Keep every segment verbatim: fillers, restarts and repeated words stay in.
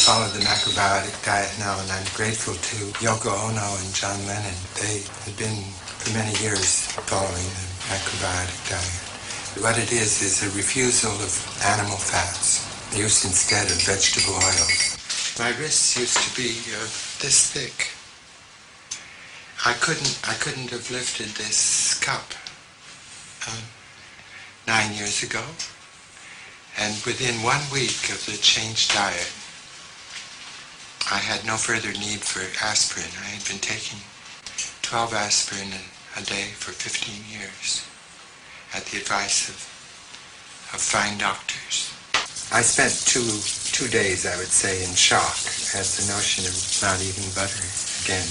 follow the macrobiotic diet now, and I'm grateful to Yoko Ono and John Lennon. They have been for many years following the macrobiotic diet. What it is is a refusal of animal fats, used instead of vegetable oils. My wrists used to be uh, this thick. I couldn't, I couldn't have lifted this cup uh, nine years ago. And within one week of the changed diet, I had no further need for aspirin. I had been taking twelve aspirin a day for fifteen years at the advice of, of fine doctors. I spent two, two days, I would say, in shock at the notion of not eating butter again.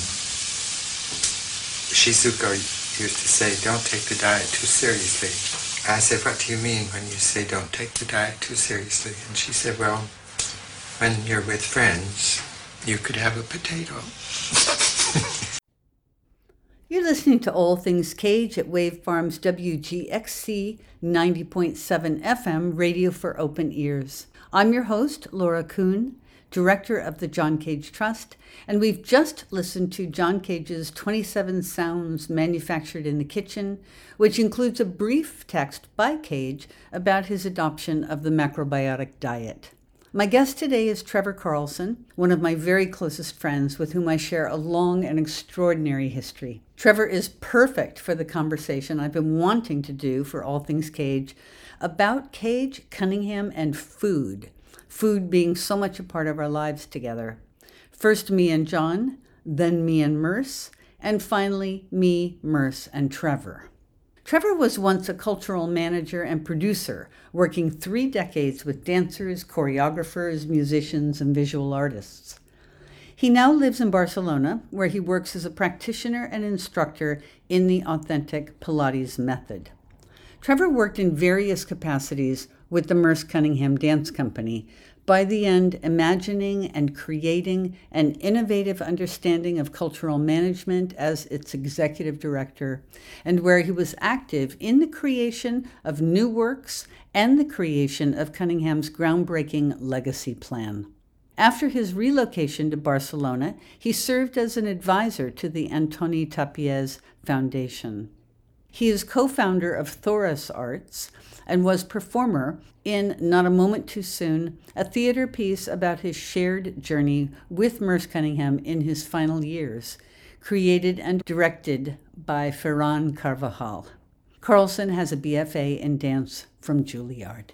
Shizuko used to say, don't take the diet too seriously. I said, what do you mean when you say don't take the diet too seriously? And she said, well, when you're with friends, you could have a potato. You're listening to All Things Cage at Wave Farms W G X C ninety point seven F M, Radio for Open Ears. I'm your host, Laura Kuhn, Director of the John Cage Trust, and we've just listened to John Cage's twenty-seven Sounds Manufactured in the Kitchen, which includes a brief text by Cage about his adoption of the macrobiotic diet. My guest today is Trevor Carlson, one of my very closest friends with whom I share a long and extraordinary history. Trevor is perfect for the conversation I've been wanting to do for All Things Cage about Cage, Cunningham, and food. Food being so much a part of our lives together. First me and John, then me and Merce, and finally me, Merce, and Trevor. Trevor was once a cultural manager and producer, working three decades with dancers, choreographers, musicians, and visual artists. He now lives in Barcelona, where he works as a practitioner and instructor in the authentic Pilates method. Trevor worked in various capacities with the Merce Cunningham Dance Company, by the end imagining and creating an innovative understanding of cultural management as its executive director, and where he was active in the creation of new works and the creation of Cunningham's groundbreaking legacy plan. After his relocation to Barcelona, he served as an advisor to the Antoni Tapies Foundation. He is co-founder of Thoros Arts and was performer in Not a Moment Too Soon, a theater piece about his shared journey with Merce Cunningham in his final years, created and directed by Ferran Carvajal. Carlson has a B F A in dance from Juilliard.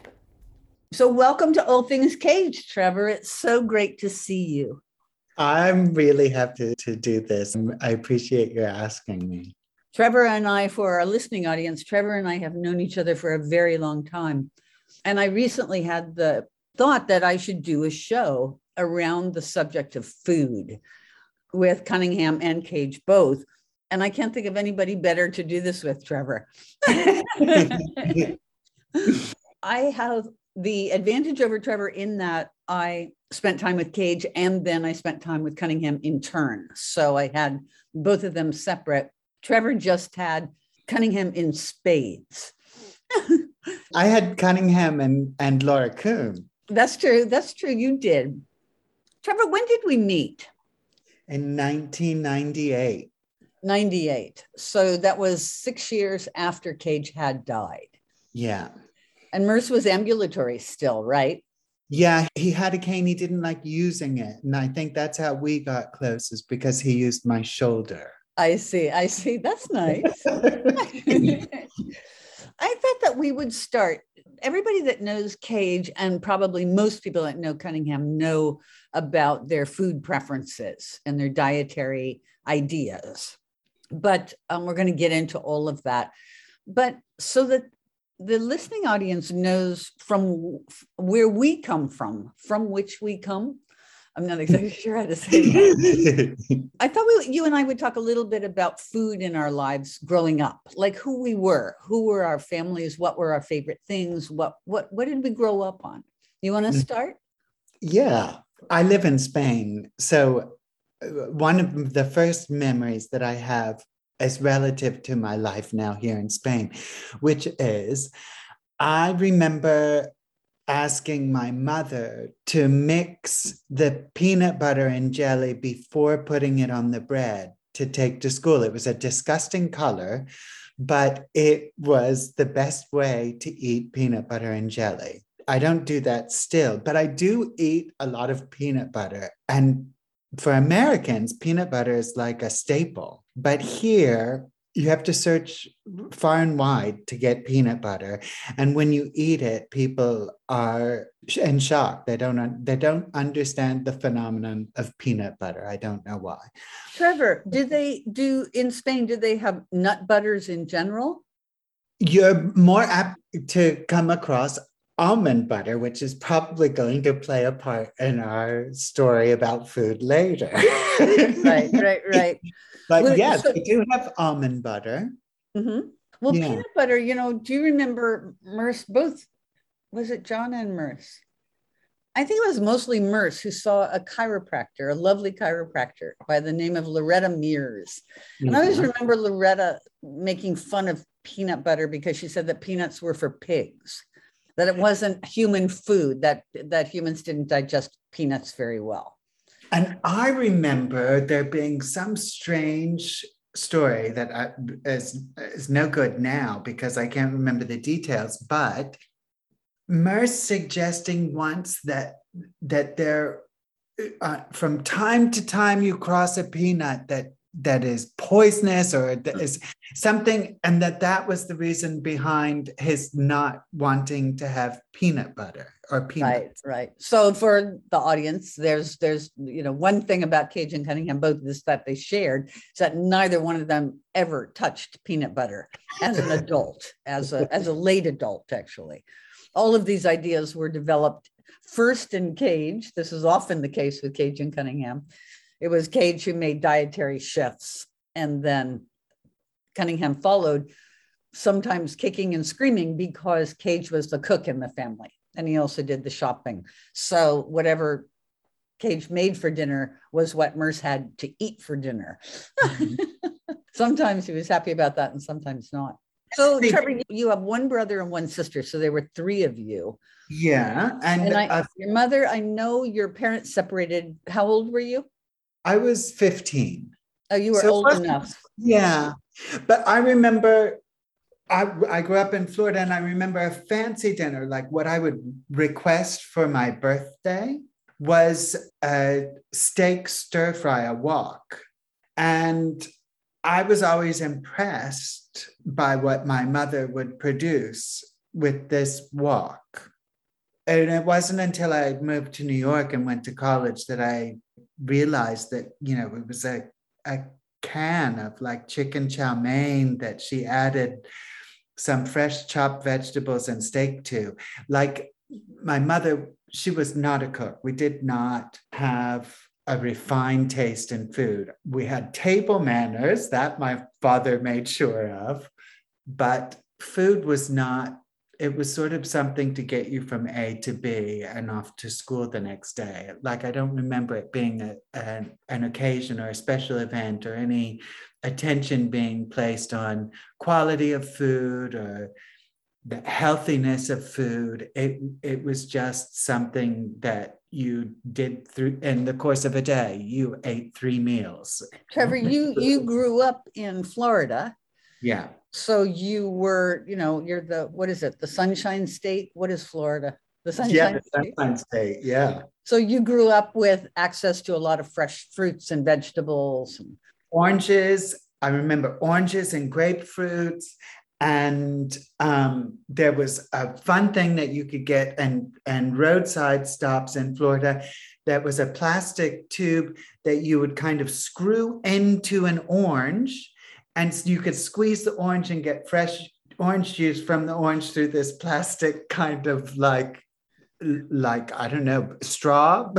So welcome to All Things Cage, Trevor. It's so great to see you. I'm really happy to do this. I appreciate your asking me. Trevor and I, for our listening audience, Trevor and I have known each other for a very long time. And I recently had the thought that I should do a show around the subject of food with Cunningham and Cage both. And I can't think of anybody better to do this with, Trevor. I have the advantage over Trevor in that I spent time with Cage and then I spent time with Cunningham in turn. So I had both of them separate. Trevor just had Cunningham in spades. I had Cunningham and, and Laura Kuhn. That's true. That's true. You did. Trevor, when did we meet? In nineteen ninety-eight. ninety-eight. So that was six years after Cage had died. Yeah. And Merce was ambulatory still, right? Yeah, he had a cane. He didn't like using it. And I think that's how we got close, is because he used my shoulder. I see. I see. That's nice. I thought that we would start. Everybody that knows Cage, and probably most people that know Cunningham, know about their food preferences and their dietary ideas. But um, we're going to get into all of that. But so that the listening audience knows from where we come from, from which we come. I'm not exactly sure how to say that. I thought we, you and I would talk a little bit about food in our lives growing up, like who we were, who were our families, what were our favorite things, what what what did we grow up on? You want to start? Yeah, I live in Spain. So one of the first memories that I have is relative to my life now here in Spain, which is I remember asking my mother to mix the peanut butter and jelly before putting it on the bread to take to school. It was a disgusting color, but it was the best way to eat peanut butter and jelly. I don't do that still, but I do eat a lot of peanut butter. And for Americans, peanut butter is like a staple. But here, you have to search far and wide to get peanut butter. And when you eat it, people are in shock. They don't, they don't understand the phenomenon of peanut butter. I don't know why. Trevor, do they do in Spain, do they have nut butters in general? You're more apt to come across almond butter, which is probably going to play a part in our story about food later. Right, right, right. But Well, yes, so- we do have almond butter. Mm-hmm. Well, Yeah. peanut butter, you know, do you remember Merce, both, was it John and Merce? I think it was mostly Merce who saw a chiropractor, a lovely chiropractor by the name of Loretta Mears. And I always Yeah. remember Loretta making fun of peanut butter because she said that peanuts were for pigs, that it wasn't human food, that, that humans didn't digest peanuts very well. And I remember there being some strange story that I, is, is no good now because I can't remember the details, but Merce suggesting once that, that there, uh, from time to time you cross a peanut that that is poisonous or that is something, and that that was the reason behind his not wanting to have peanut butter or peanuts. Right, right. So for the audience, there's there's you know one thing about Cage and Cunningham, both of this that they shared, is that neither one of them ever touched peanut butter as an adult, as a as a late adult, actually. All of these ideas were developed first in Cage. This is often the case with Cage and Cunningham. It was Cage who made dietary chefs, and then Cunningham followed, sometimes kicking and screaming because Cage was the cook in the family, and he also did the shopping. So whatever Cage made for dinner was what Merce had to eat for dinner. Mm-hmm. Sometimes he was happy about that, and sometimes not. So, Trevor, you have one brother and one sister, so there were three of you. Yeah, and, and I, uh, your mother, I know your parents separated. How old were you? I was fifteen. Oh, you were so old enough. Yeah, but I remember I, I grew up in Florida, and I remember a fancy dinner. Like what I would request for my birthday was a steak stir fry, a wok. And I was always impressed by what my mother would produce with this wok. And it wasn't until I moved to New York and went to college that I realized that, you know, it was a, a can of like chicken chow mein that she added some fresh chopped vegetables and steak to. Like my mother, she was not a cook. We did not have a refined taste in food. We had table manners that my father made sure of, but food was not, it was sort of something to get you from A to B and off to school the next day. Like, I don't remember it being a, a, an occasion or a special event or any attention being placed on quality of food or the healthiness of food. It, it was just something that you did through in the course of a day. You ate three meals. Trevor, you, you grew up in Florida. Yeah. So you were, you know, you're the, what is it? The Sunshine State? What is Florida? The Sunshine yeah, the State? Sunshine State, yeah. So you grew up with access to a lot of fresh fruits and vegetables. And oranges. I remember oranges and grapefruits. And um, there was a fun thing that you could get and, and roadside stops in Florida. That was a plastic tube that you would kind of screw into an orange. And you could squeeze the orange and get fresh orange juice from the orange through this plastic kind of like, like, I don't know, straw.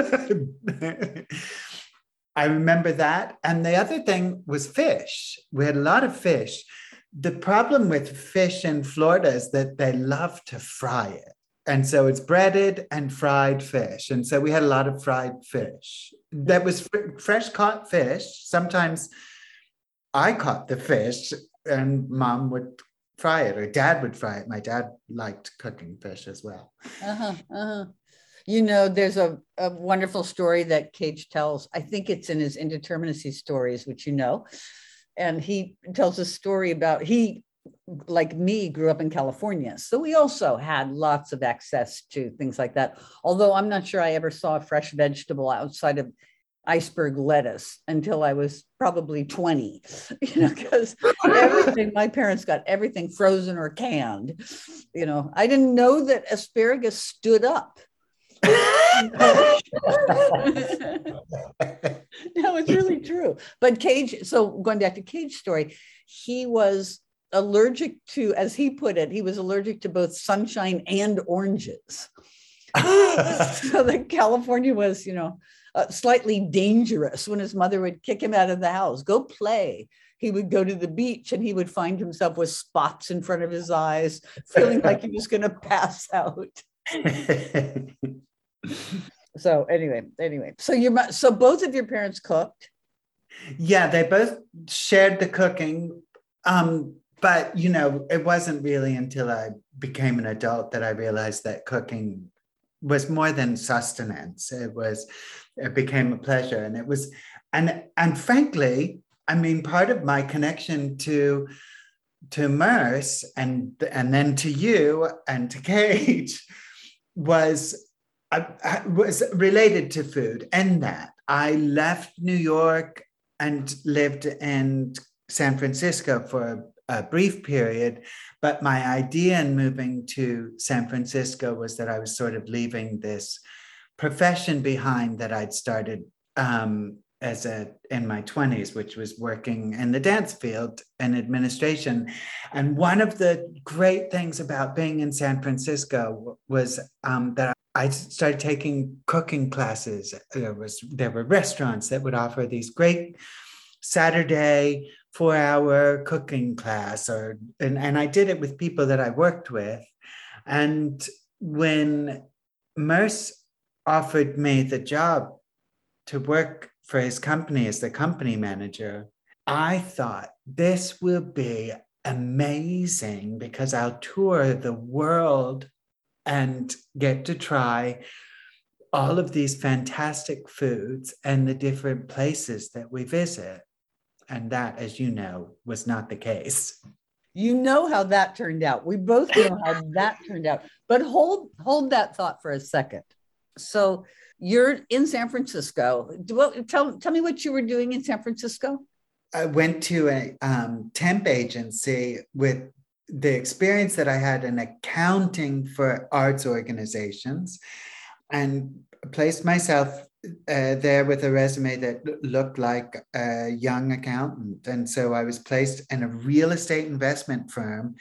I remember that. And the other thing was fish. We had a lot of fish. The problem with fish in Florida is that they love to fry it. And so it's breaded and fried fish. And so we had a lot of fried fish. That was fr- fresh caught fish. Sometimes I caught the fish and mom would fry it, or dad would fry it. My dad liked cooking fish as well. Uh-huh, uh-huh. You know, there's a, a wonderful story that Cage tells. I think it's in his Indeterminacy Stories, which you know. And he tells a story about, he, like me, grew up in California. So we also had lots of access to things like that. Although I'm not sure I ever saw a fresh vegetable outside of iceberg lettuce until I was probably twenty, you know, because everything, my parents got everything frozen or canned. You know, I didn't know that asparagus stood up. No, it's really true. But Cage, so going back to Cage's story, he was allergic to, as he put it, he was allergic to both sunshine and oranges. So that California was, you know, uh, slightly dangerous. When his mother would kick him out of the house, go play, he would go to the beach and he would find himself with spots in front of his eyes, feeling like he was going to pass out. So anyway, anyway, so your so both of your parents cooked. Yeah, they both shared the cooking. Um, but, you know, it wasn't really until I became an adult that I realized that cooking was more than sustenance. It was, it became a pleasure. And it was, and, and frankly, I mean, part of my connection to, to Merce and, and then to you and to Cage was, I, I was related to food, and that I left New York and lived in San Francisco for a brief period. But my idea in moving to San Francisco was that I was sort of leaving this profession behind that I'd started um, as a in my twenties, which was working in the dance field and administration. And one of the great things about being in San Francisco was um, that I started taking cooking classes. There was there were restaurants that would offer these great Saturday four-hour cooking class, or and, and I did it with people that I worked with. And when Merce offered me the job to work for his company as the company manager, I thought this will be amazing because I'll tour the world and get to try all of these fantastic foods and the different places that we visit. And that, as you know, was not the case. You know how that turned out. We both know how that turned out. But hold hold that thought for a second. So you're in San Francisco. Well, tell, tell me what you were doing in San Francisco. I went to a um, temp agency with the experience that I had in accounting for arts organizations, and placed myself uh, there with a resume that looked like a young accountant. And so I was placed in a real estate investment firm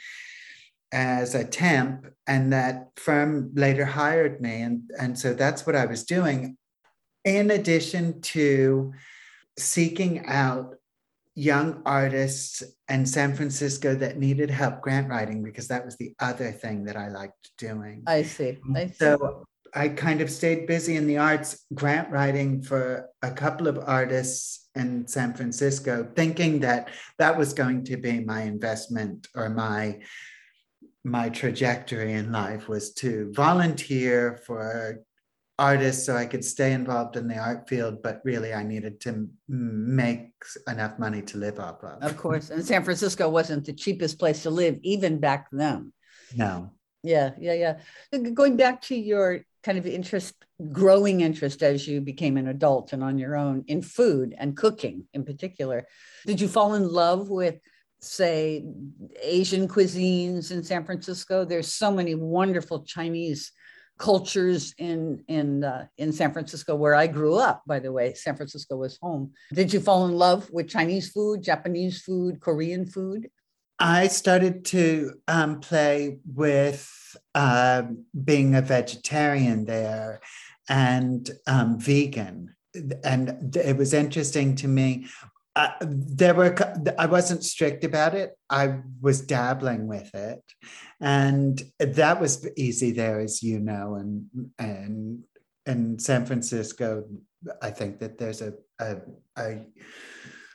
as a temp, and that firm later hired me. And, and so that's what I was doing, in addition to seeking out young artists in San Francisco that needed help grant writing, because that was the other thing that I liked doing. I see. I see. So I kind of stayed busy in the arts, grant writing for a couple of artists in San Francisco, thinking that that was going to be my investment, or my my trajectory in life was to volunteer for artists so I could stay involved in the art field, but really I needed to make enough money to live off of. Of course. And San Francisco wasn't the cheapest place to live, even back then. No. Yeah, yeah, yeah. Going back to your kind of interest, growing interest as you became an adult and on your own in food and cooking in particular, did you fall in love with, say, Asian cuisines in San Francisco? There's so many wonderful Chinese cultures in in uh, in San Francisco, where I grew up. By the way, San Francisco was home. Did you fall in love with Chinese food, Japanese food, Korean food? I started to um, play with uh, being a vegetarian there and um, vegan. And it was interesting to me. Uh, there were, I wasn't strict about it. I was dabbling with it. And that was easy there, as you know. And, and in San Francisco, I think that there's a, a, a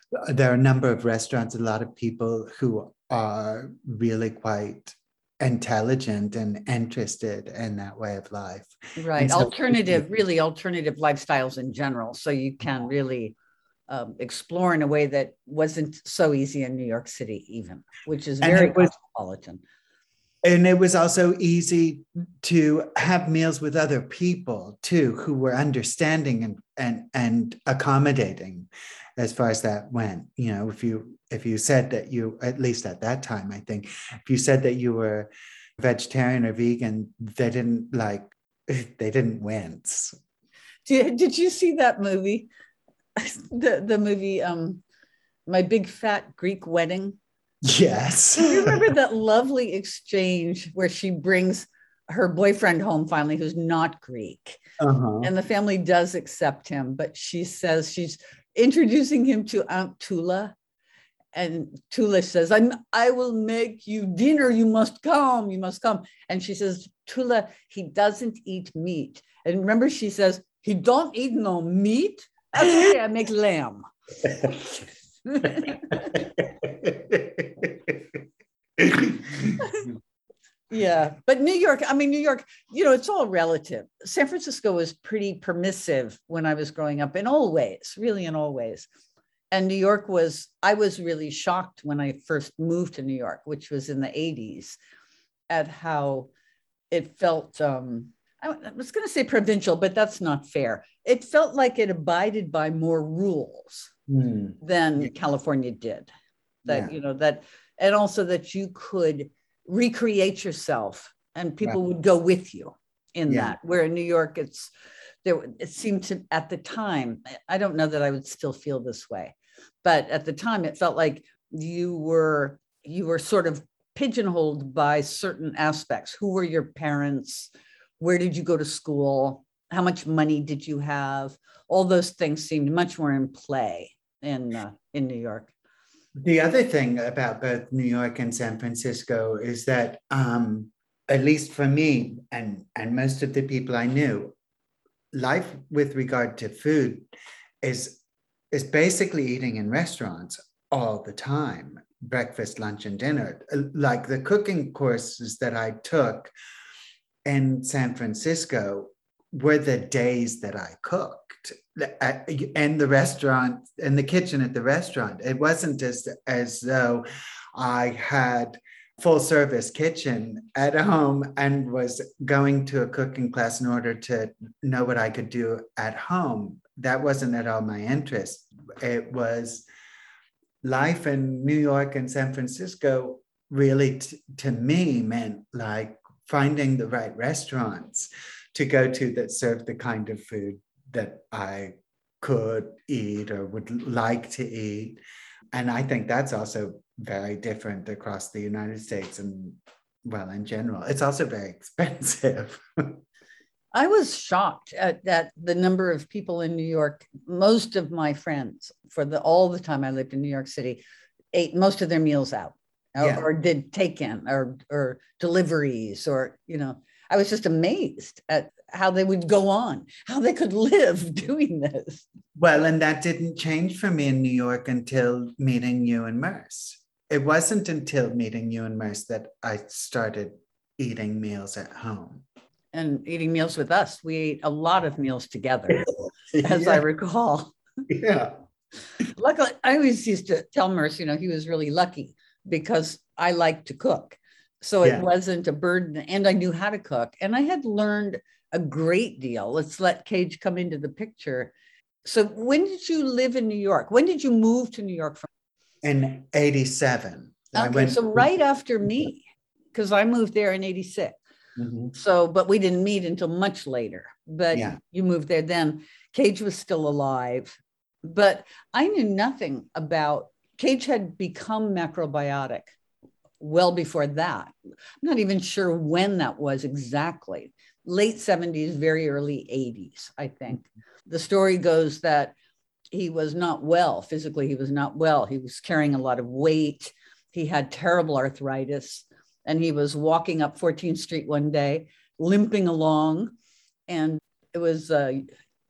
there are a number of restaurants, a lot of people who are really quite intelligent and interested in that way of life. Right. So, alternative, really alternative lifestyles in general. So you can really um, explore in a way that wasn't so easy in New York City, even, which is very was, cosmopolitan. And it was also easy to have meals with other people too, who were understanding and and and accommodating as far as that went. You know, if you if you said that you, at least at that time, I think, if you said that you were vegetarian or vegan, they didn't like, they didn't wince. Did, did you see that movie? The the movie, um, My Big Fat Greek Wedding? Yes. You remember that lovely exchange where she brings her boyfriend home finally, who's not Greek. Uh-huh. And the family does accept him, but she says she's introducing him to Aunt Tula. And Tula says, I'm, I will make you dinner. You must come. You must come. And she says, Tula, he doesn't eat meat. And remember, she says, he don't eat no meat? Okay, I make lamb. Yeah, but New York, I mean, New York, you know, it's all relative. San Francisco was pretty permissive when I was growing up in all ways, really in all ways. And New York was, I was really shocked when I first moved to New York, which was in the eighties, at how it felt, um, I was going to say provincial, but that's not fair. It felt like it abided by more rules mm. than yeah. California did. That, yeah. you know, that, and also that you could recreate yourself and people right. would go with you in yeah. that. Where in New York, it's, there, it seemed to, at the time, I don't know that I would still feel this way, but at the time it felt like you were, you were sort of pigeonholed by certain aspects. Who were your parents? Where did you go to school? How much money did you have? All those things seemed much more in play in uh, in New York. The other thing about both New York and San Francisco is that, um, at least for me and, and most of the people I knew, life with regard to food is, is basically eating in restaurants all the time, breakfast, lunch, and dinner. Like the cooking courses that I took in San Francisco were the days that I cooked in the restaurant, in the kitchen at the restaurant. It wasn't as, as though I had full service kitchen at home and was going to a cooking class in order to know what I could do at home. That wasn't at all my interest. It was life in New York and San Francisco really t- to me meant like finding the right restaurants to go to that served the kind of food that I could eat or would like to eat. And I think that's also very different across the United States and, well, in general. It's also very expensive. I was shocked at, at the number of people in New York. Most of my friends, for the all the time I lived in New York City, ate most of their meals out. Yeah. Or, or did take-in or or deliveries, or, you know, I was just amazed at how they would go on, how they could live doing this. Well, and that didn't change for me in New York until meeting you and Merce. It wasn't until meeting you and Merce that I started eating meals at home. And eating meals with us. We ate a lot of meals together, as yeah. I recall. Yeah. Luckily, I always used to tell Merce, you know, he was really lucky because I liked to cook. So it yeah. wasn't a burden, and I knew how to cook. And I had learned a great deal. Let's let Cage come into the picture. So when did you live in New York? When did you move to New York from? In eighty-seven. Okay, I went- so right after me, because I moved there in eighty-six. Mm-hmm. So, but we didn't meet until much later. But yeah. you moved there then. Cage was still alive. But I knew nothing about, Cage had become macrobiotic well before that. I'm not even sure when that was exactly. Late seventies, very early eighties, I think. The story goes that he was not well. Physically, he was not well. He was carrying a lot of weight. He had terrible arthritis. And he was walking up fourteenth Street one day, limping along. And it was uh,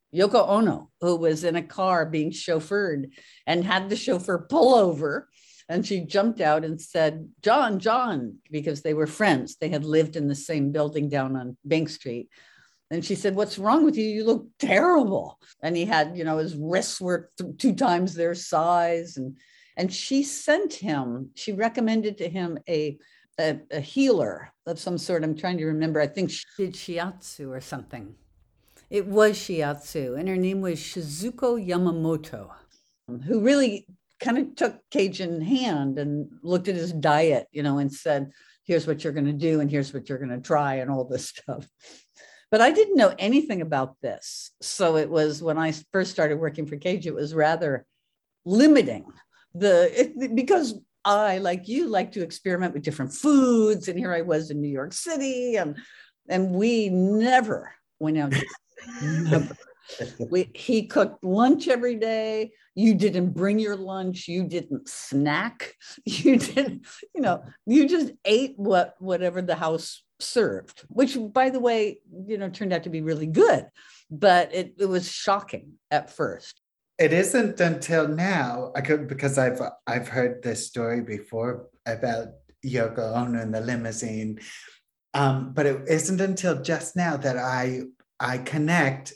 Yoko Ono, who was in a car being chauffeured and had the chauffeur pull over. And she jumped out and said, John, John, because they were friends. They had lived in the same building down on Bank Street. And she said, what's wrong with you? You look terrible. And he had, you know, his wrists were th- two times their size. And, and she sent him, she recommended to him a, a, a healer of some sort. I'm trying to remember. I think she did shiatsu or something. It was shiatsu. And her name was Shizuko Yamamoto, who really kind of took Cage in hand and looked at his diet, you know, and said, here's what you're going to do. And here's what you're going to try and all this stuff. But I didn't know anything about this. So it was when I first started working for Cage, it was rather limiting the, it, because I, like you, like to experiment with different foods. And here I was in New York City, and, and we never went out to never. We, he cooked lunch every day. You didn't bring your lunch. You didn't snack. You didn't, you know, you just ate what, whatever the house served, which, by the way, you know, turned out to be really good, but it, it was shocking at first. It isn't until now, I could, because I've I've heard this story before about Yoko Ono in the limousine, um, but it isn't until just now that I I connect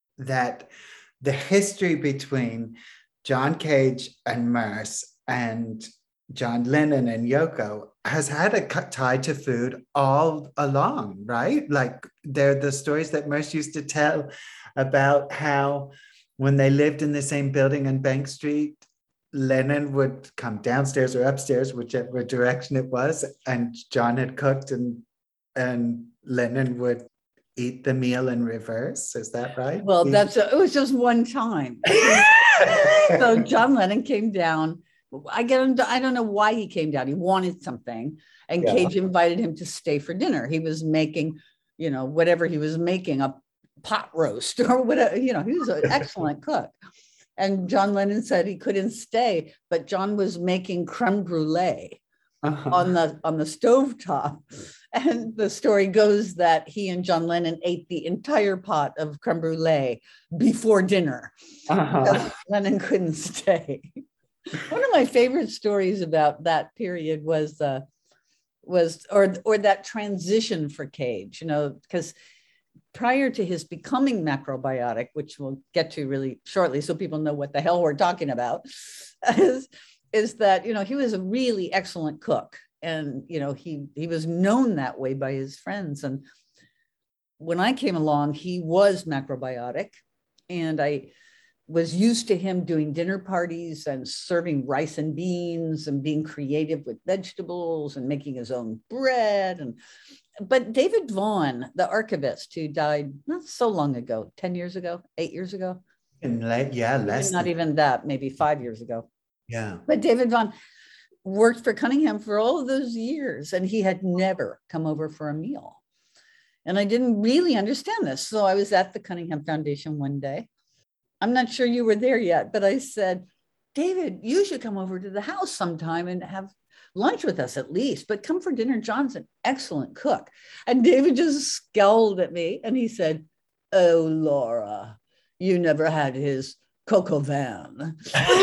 that the history between John Cage and Merce and John Lennon and Yoko has had a tie to food all along, right? Like they're the stories that Merce used to tell about how when they lived in the same building on Bank Street, Lennon would come downstairs or upstairs, whichever direction it was, and John had cooked, and and Lennon would eat the meal in reverse. Is that right? Well, that's a, it was just one time. So John Lennon came down. I get him. I don't know why he came down. He wanted something, and yeah. Cage invited him to stay for dinner. He was making, you know, whatever he was making, a pot roast or whatever. You know, he was an excellent cook. And John Lennon said he couldn't stay, but John was making creme brulee uh-huh. on the on the stovetop. And the story goes that he and John Lennon ate the entire pot of creme brulee before dinner uh-huh. because Lennon couldn't stay. One of my favorite stories about that period was uh, was or or that transition for Cage, you know, because prior to his becoming macrobiotic, which we'll get to really shortly, so people know what the hell we're talking about, is, is that, you know, he was a really excellent cook. And, you know, he, he was known that way by his friends. And when I came along, he was macrobiotic. And I was used to him doing dinner parties and serving rice and beans and being creative with vegetables and making his own bread. And but David Vaughan, the archivist who died not so long ago, ten years ago, eight years ago. And late, yeah, less. Not than... even that, maybe five years ago. Yeah. But David Vaughan worked for Cunningham for all of those years, and he had never come over for a meal. And I didn't really understand this. So I was at the Cunningham Foundation one day. I'm not sure you were there yet, but I said, David, you should come over to the house sometime and have lunch with us at least, but come for dinner. John's an excellent cook. And David just scowled at me and he said, oh, Laura, you never had his coq au vin.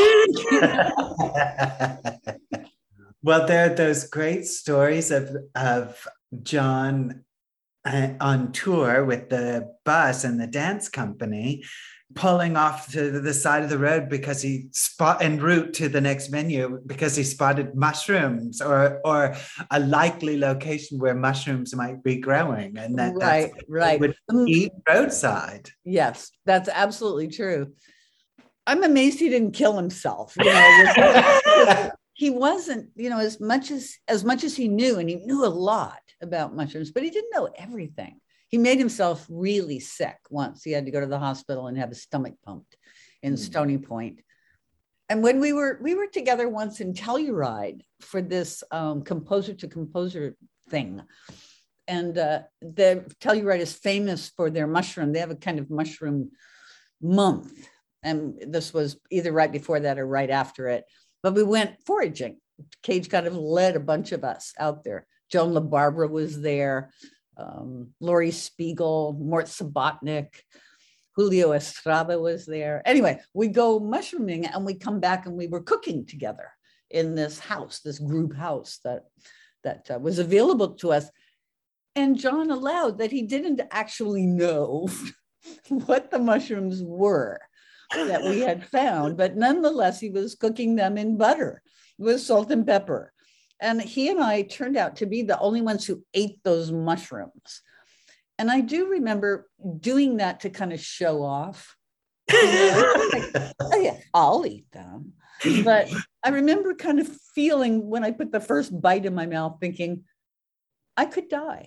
Well, there are those great stories of, of John uh, on tour with the bus and the dance company, pulling off to the side of the road because he spot en route to the next venue because he spotted mushrooms or or a likely location where mushrooms might be growing, and that right that's right would eat roadside. Yes, that's absolutely true. I'm amazed he didn't kill himself. You know, he wasn't, you know, as much as as much as he knew, and he knew a lot about mushrooms, but he didn't know everything. He made himself really sick once. He had to go to the hospital and have his stomach pumped in mm. Stony Point. And when we were we were together once in Telluride for this um, composer to composer thing. And uh, the Telluride is famous for their mushroom. They have a kind of mushroom month. And this was either right before that or right after it. But we went foraging. Cage kind of led a bunch of us out there. Joan LaBarbera was there. Um, Laurie Spiegel, Mort Subotnick, Julio Estrada was there. Anyway, we go mushrooming and we come back and we were cooking together in this house, this group house that, that uh, was available to us. And John allowed that he didn't actually know what the mushrooms were that we had found, but nonetheless, he was cooking them in butter with salt and pepper. And he and I turned out to be the only ones who ate those mushrooms. And I do remember doing that to kind of show off. You know, like, oh yeah, I'll eat them. But I remember kind of feeling when I put the first bite in my mouth, thinking, I could die.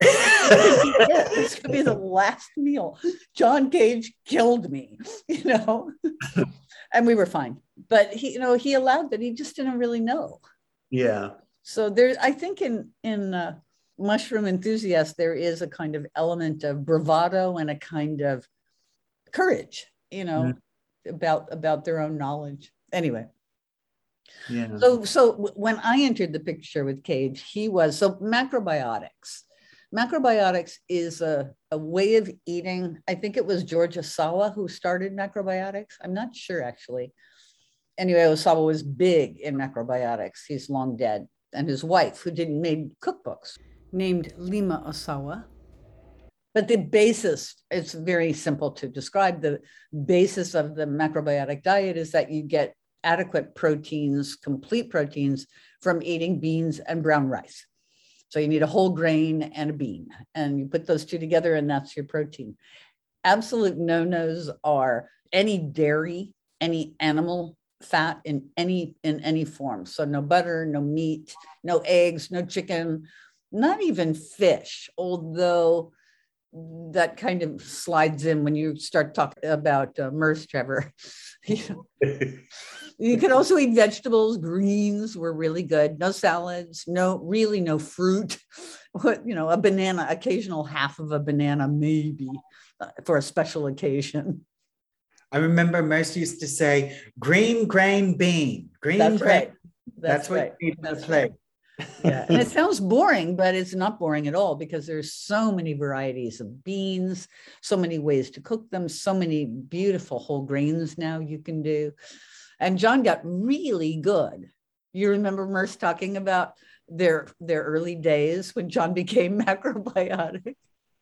This could be the last meal. John Cage killed me, you know, and we were fine. But he, you know, he allowed that. He just didn't really know. Yeah. So there, I think in in uh, Mushroom Enthusiast, there is a kind of element of bravado and a kind of courage, you know, mm-hmm. about about their own knowledge. Anyway. Yeah. So so when I entered the picture with Cage, he was so macrobiotics. Macrobiotics is a, a way of eating. I think it was George Osawa who started macrobiotics. I'm not sure, actually. Anyway, Osawa was big in macrobiotics. He's long dead. And his wife, who did made cookbooks, named Lima Osawa. But the basis, it's very simple to describe. The basis of the macrobiotic diet is that you get adequate proteins, complete proteins, from eating beans and brown rice. So you need a whole grain and a bean, and you put those two together, and that's your protein. Absolute no-nos are any dairy, any animal fat in any in any form. So no butter, no meat, no eggs, no chicken, not even fish, although that kind of slides in when you start talking about uh, M R S, Trevor. You can also eat vegetables. Greens were really good. No salads, no, really no fruit. What, you know, a banana, occasional half of a banana, maybe uh, for a special occasion. I remember M R S used to say, green grain bean. Green That's grain. right. That's, That's right. what people That's play. Right. Yeah, and it sounds boring, but it's not boring at all, because there's so many varieties of beans, so many ways to cook them, so many beautiful whole grains now you can do. And John got really good. You remember M R S talking about their their early days when John became macrobiotic?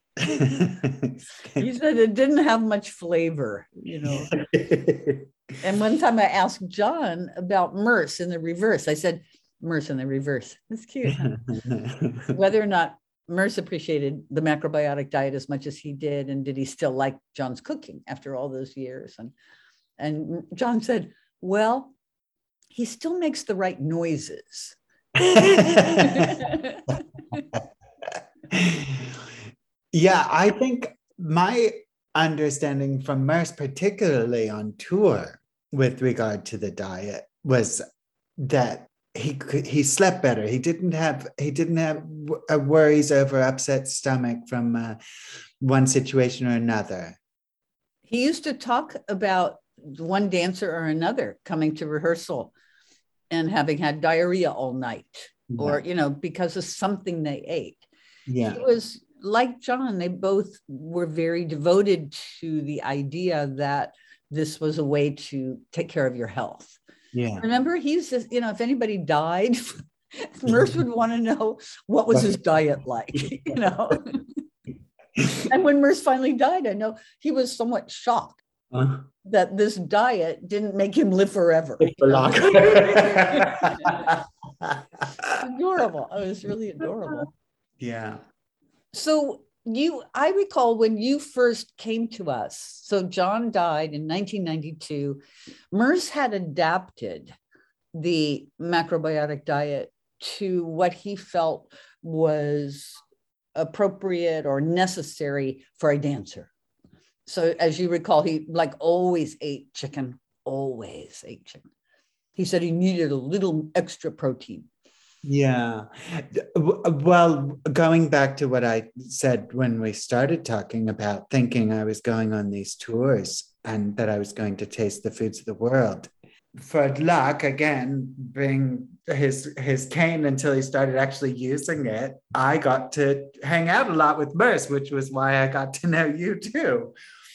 He said it didn't have much flavor, you know. And one time I asked John about M R S in the reverse. I said, M R S in the reverse. It's cute. Huh? Whether or not M R S appreciated the macrobiotic diet as much as he did, and did he still like John's cooking after all those years? And and John said, well, he still makes the right noises. Yeah, I think my understanding from M R S, particularly on tour with regard to the diet, was that he could, he slept better. He didn't have he didn't have uh, worries over upset stomach from uh, one situation or another. He used to talk about one dancer or another coming to rehearsal and having had diarrhea all night, yeah. or you know, because of something they ate. Yeah, he was like John. They both were very devoted to the idea that this was a way to take care of your health. Yeah. Remember, he's just, you know, if anybody died, M R S would want to know what was his diet like, you know. And when M R S finally died, I know he was somewhat shocked uh, that this diet didn't make him live forever. Adorable. It was really adorable. Yeah. So you, I recall when you first came to us, so John died in nineteen ninety-two, M R S had adapted the macrobiotic diet to what he felt was appropriate or necessary for a dancer. So as you recall, he like always ate chicken, always ate chicken. He said he needed a little extra protein. Yeah. Well, going back to what I said when we started talking about thinking I was going on these tours and that I was going to taste the foods of the world. For luck, again, being his his cane until he started actually using it, I got to hang out a lot with M R S, which was why I got to know you too.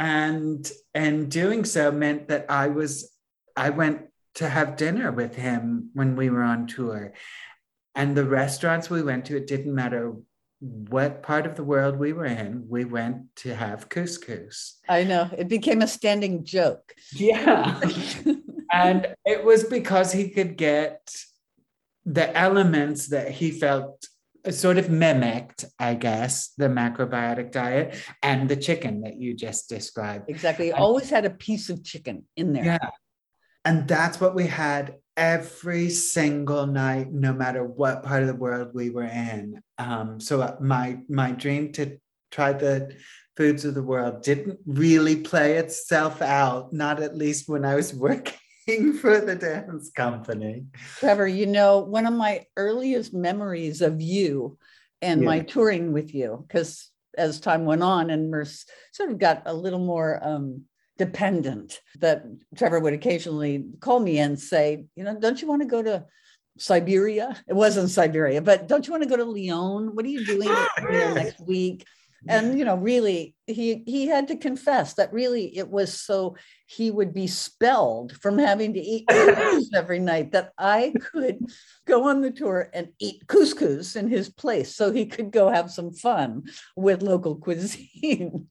And and doing so meant that I was I went to have dinner with him when we were on tour. And the restaurants we went to, it didn't matter what part of the world we were in, we went to have couscous. I know. It became a standing joke. Yeah. And it was because he could get the elements that he felt sort of mimicked, I guess, the macrobiotic diet and the chicken that you just described. Exactly. He always had a piece of chicken in there. Yeah. And that's what we had every single night, no matter what part of the world we were in. Um, so my my dream to try the foods of the world didn't really play itself out, not at least when I was working for the dance company. Trevor, you know, one of my earliest memories of you and yeah. my touring with you, because as time went on and Merce sort of got a little more um, dependent, that Trevor would occasionally call me and say, you know, don't you want to go to Siberia? It wasn't Siberia, but don't you want to go to Lyon? What are you doing you know, next week? And, you know, really, he he had to confess that really it was so he would be spelled from having to eat couscous every night that I could go on the tour and eat couscous in his place so he could go have some fun with local cuisine.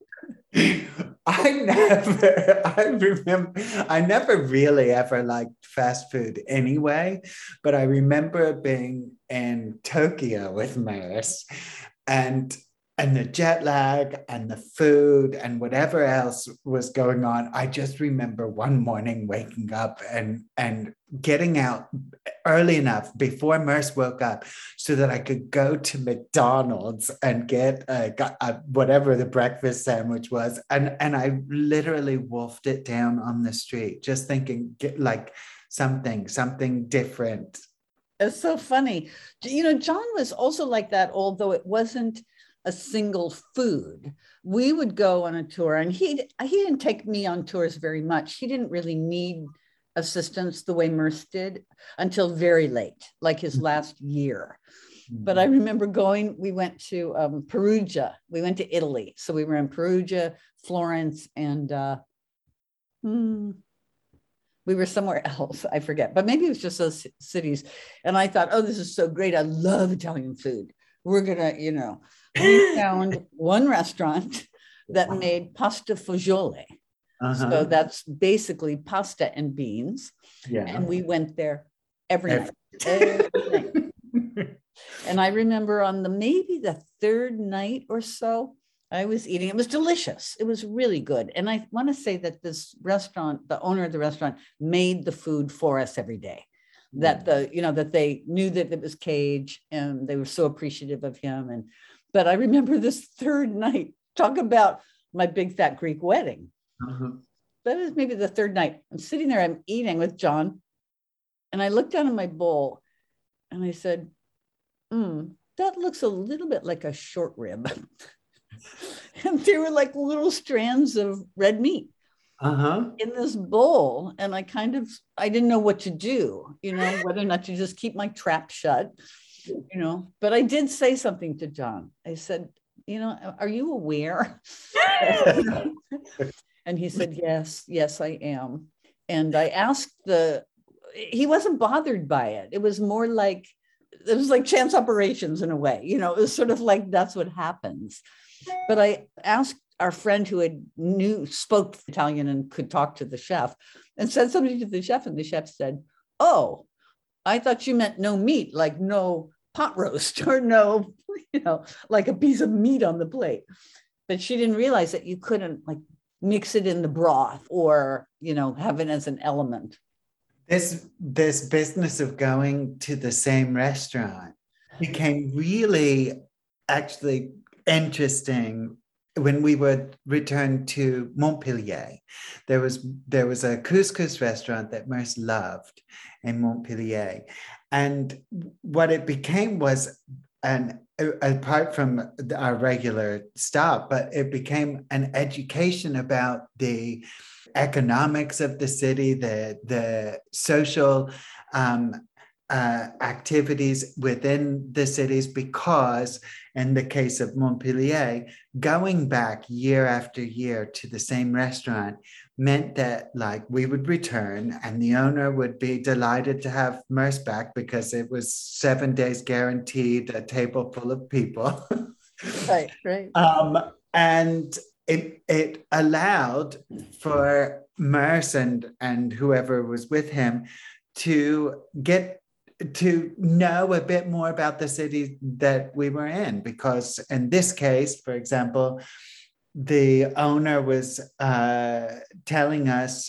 I never, I remember, I never really ever liked fast food anyway, but I remember being in Tokyo with Merce and and the jet lag and the food and whatever else was going on. I just remember one morning waking up and, and getting out early enough before Merce woke up so that I could go to McDonald's and get a, a, whatever the breakfast sandwich was. And, and I literally wolfed it down on the street, just thinking get, like something, something different. It's so funny. You know, John was also like that, although it wasn't a single food. We would go on a tour and he he didn't take me on tours very much. He didn't really need assistance the way Merce did until very late, like his last year. Mm-hmm. But I remember going, we went to um, Perugia. We went to Italy. So we were in Perugia, Florence, and uh, hmm, we were somewhere else. I forget, but maybe it was just those cities. And I thought, oh, this is so great. I love Italian food. We're gonna, you know, we found one restaurant that made pasta fagioli. Uh-huh. So that's basically pasta and beans. Yeah. And we went there every, every night. Every night. And I remember on the maybe the third night or so, I was eating. It was delicious. It was really good. And I want to say that this restaurant, the owner of the restaurant, made the food for us every day. That the, you know, that they knew that it was Cage and they were so appreciative of him. And, but I remember this third night, talk about my big fat Greek wedding. Uh-huh. That is maybe the third night. I'm sitting there, I'm eating with John. And I looked down at my bowl and I said, hmm, that looks a little bit like a short rib. And there were like little strands of red meat. Uh-huh. in this bowl. And I kind of, I didn't know what to do, you know, whether or not to just keep my trap shut, you know, but I did say something to John. I said, you know, are you aware? And he said, yes, yes, I am. And I asked the, he wasn't bothered by it. It was more like, it was like chance operations in a way, you know, it was sort of like, that's what happens. But I asked our friend who had knew, spoke Italian and could talk to the chef and said something to the chef. And the chef said, oh, I thought you meant no meat, like no pot roast or no, you know, like a piece of meat on the plate. But she didn't realize that you couldn't like mix it in the broth or, you know, have it as an element. This, this business of going to the same restaurant became really actually interesting when we would return to Montpellier. There was there was a couscous restaurant that Merce loved in Montpellier. And what it became was, an apart from our regular stop, but it became an education about the economics of the city, the, the social um, uh, activities within the cities because, in the case of Montpellier, going back year after year to the same restaurant meant that like we would return and the owner would be delighted to have Merce back because it was seven days guaranteed, a table full of people. Right, right. Um, and it it allowed for Merce and, and whoever was with him to get to know a bit more about the city that we were in, because in this case, for example, the owner was uh, telling us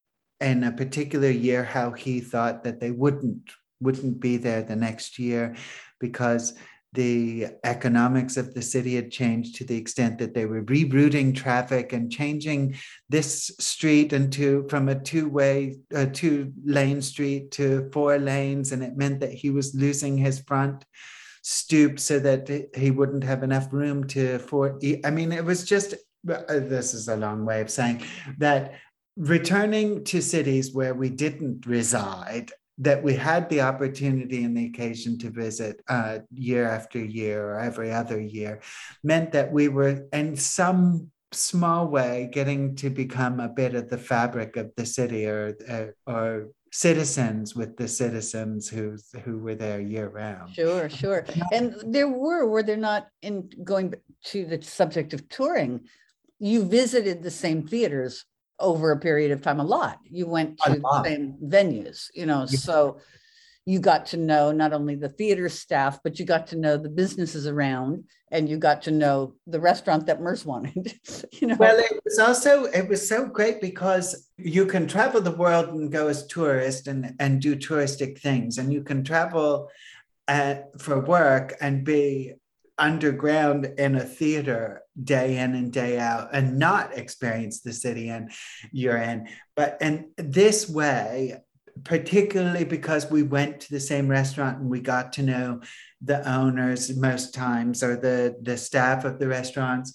in a particular year how he thought that they wouldn't wouldn't be there the next year because the economics of the city had changed to the extent that they were rerouting traffic and changing this street into from a two-way, uh, two-lane street to four lanes, and it meant that he was losing his front stoop so that he wouldn't have enough room to afford. I mean, it was just, this is a long way of saying that returning to cities where we didn't reside, that we had the opportunity and the occasion to visit uh, year after year or every other year, meant that we were in some small way getting to become a bit of the fabric of the city, or uh, or citizens with the citizens who who were there year round. Sure, sure. And there were, were there not, in going to the subject of touring, you visited the same theaters over a period of time a lot. You went to the same venues, you know, yeah. So you got to know not only the theater staff, but you got to know the businesses around, and you got to know the restaurant that Merce wanted, you know. Well, it was also, it was so great because you can travel the world and go as tourist and, and do touristic things. And you can travel uh, for work and be underground in a theater day in and day out and not experience the city and you're in. But in this way, particularly because we went to the same restaurant and we got to know the owners most times, or the, the staff of the restaurants,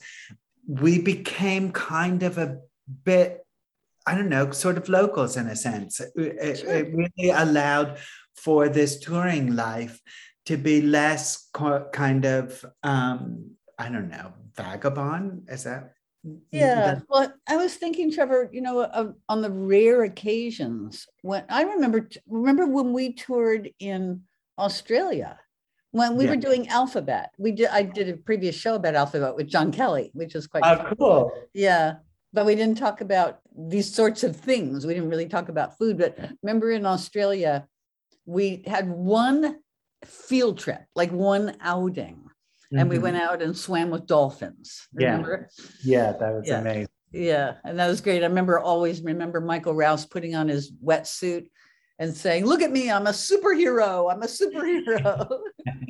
we became kind of a bit, I don't know, sort of locals in a sense. It, sure. It really allowed for this touring life to be less co- kind of, um, I don't know, vagabond, is that? Yeah, that- well, I was thinking, Trevor, you know, uh, on the rare occasions when I remember, remember when we toured in Australia, when we yeah. were doing Alphabet. We did, I did a previous show about Alphabet with John Kelly, which was quite oh, fun. Cool. Yeah, but we didn't talk about these sorts of things. We didn't really talk about food, but remember in Australia, we had one field trip, like one outing, and mm-hmm. we went out and swam with dolphins. Remember? Yeah, yeah, that was yeah. amazing. Yeah, and that was great. I remember always remember Michael Rouse putting on his wetsuit and saying, "Look at me, I'm a superhero. I'm a superhero."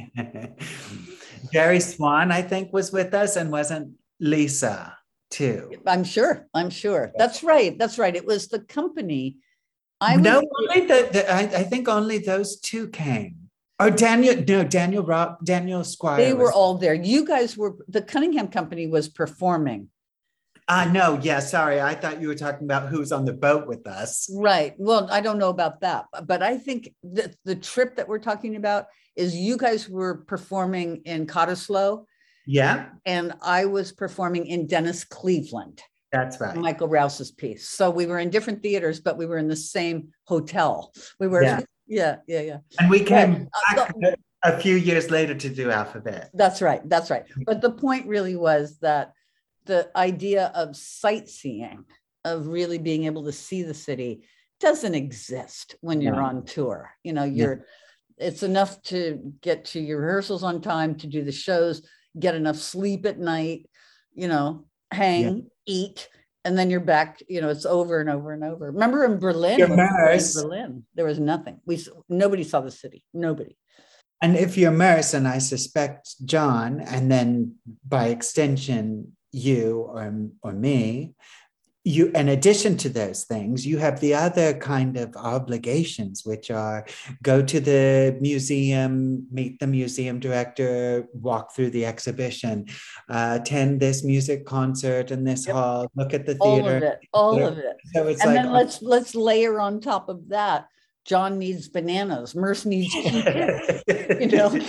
Jerry Swan, I think, was with us, and wasn't Lisa too? I'm sure. I'm sure. That's right. That's right. It was the company. I no, was, only the, the I, I think only those two came. Oh, Daniel, no, Daniel Rob, Daniel Squire. They were was, all there. You guys were, the Cunningham Company was performing. Uh, no, yeah, sorry. I thought you were talking about who's on the boat with us. Right. Well, I don't know about that, but I think that the trip that we're talking about is you guys were performing in Cottesloe. Yeah. And I was performing in Dennis, Cleveland. That's right. Michael Rouse's piece. So we were in different theaters, but we were in the same hotel. We were, yeah, yeah, yeah. yeah. And we came but, back uh, a few years later to do Alphabet. That's right. That's right. But the point really was that the idea of sightseeing, of really being able to see the city, doesn't exist when you're no. on tour. You know, you're, yeah. it's enough to get to your rehearsals on time, to do the shows, get enough sleep at night, you know, hang, yeah. eat, and then you're back. You know, it's over and over and over. Remember in Berlin, when we were in Berlin, there was nothing. We nobody saw the city. Nobody. And if you're Merce, and I suspect John, and then by extension you or or me, you, in addition to those things, you have the other kind of obligations, which are go to the museum, meet the museum director, walk through the exhibition, uh, attend this music concert in this yep. hall, look at the theater. All of it, all of it. So it's and like, then let's let's layer on top of that John needs bananas, Merce needs Q-tips, you know.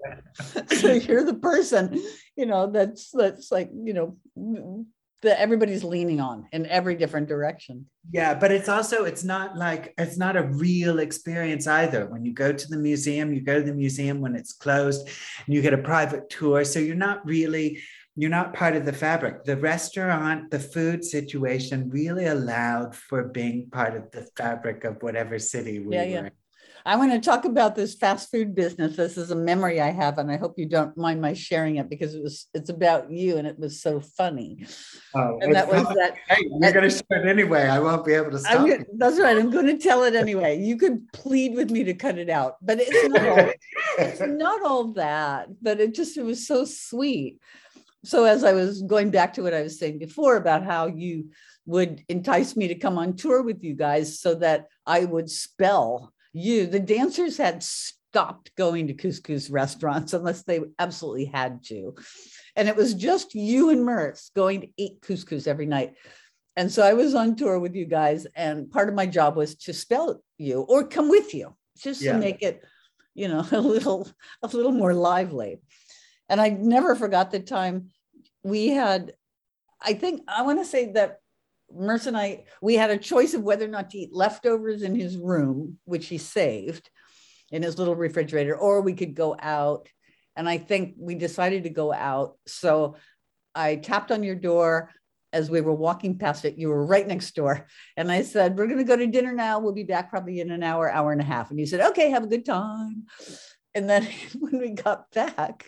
So you're the person, you know, that's that's like, you know, that everybody's leaning on in every different direction. Yeah, but it's also, it's not like, it's not a real experience either. When you go to the museum, you go to the museum when it's closed and you get a private tour. So you're not really, you're not part of the fabric. The restaurant, the food situation really allowed for being part of the fabric of whatever city we yeah, were yeah. in. I want to talk about this fast food business. This is a memory I have, and I hope you don't mind my sharing it because it was it's about you and it was so funny. Oh, And that was fun. that. Hey, you're going to share it anyway. I won't be able to stop I'm, you. that's right. I'm going to tell it anyway. You could plead with me to cut it out, but it's not all, it's not all that. But it just it was so sweet. So as I was going back to what I was saying before about how you would entice me to come on tour with you guys so that I would spell you, the dancers had stopped going to couscous restaurants unless they absolutely had to. And it was just you and Merce going to eat couscous every night. And so I was on tour with you guys, and part of my job was to spell you or come with you, just yeah. to make it, you know, a little, a little more lively. And I never forgot the time we had, I think, I want to say that Merce and I, we had a choice of whether or not to eat leftovers in his room, which he saved in his little refrigerator, or we could go out. And I think we decided to go out. So I tapped on your door as we were walking past it. You were right next door. And I said, we're going to go to dinner now. We'll be back probably in an hour, hour and a half. And you said, okay, have a good time. And then when we got back,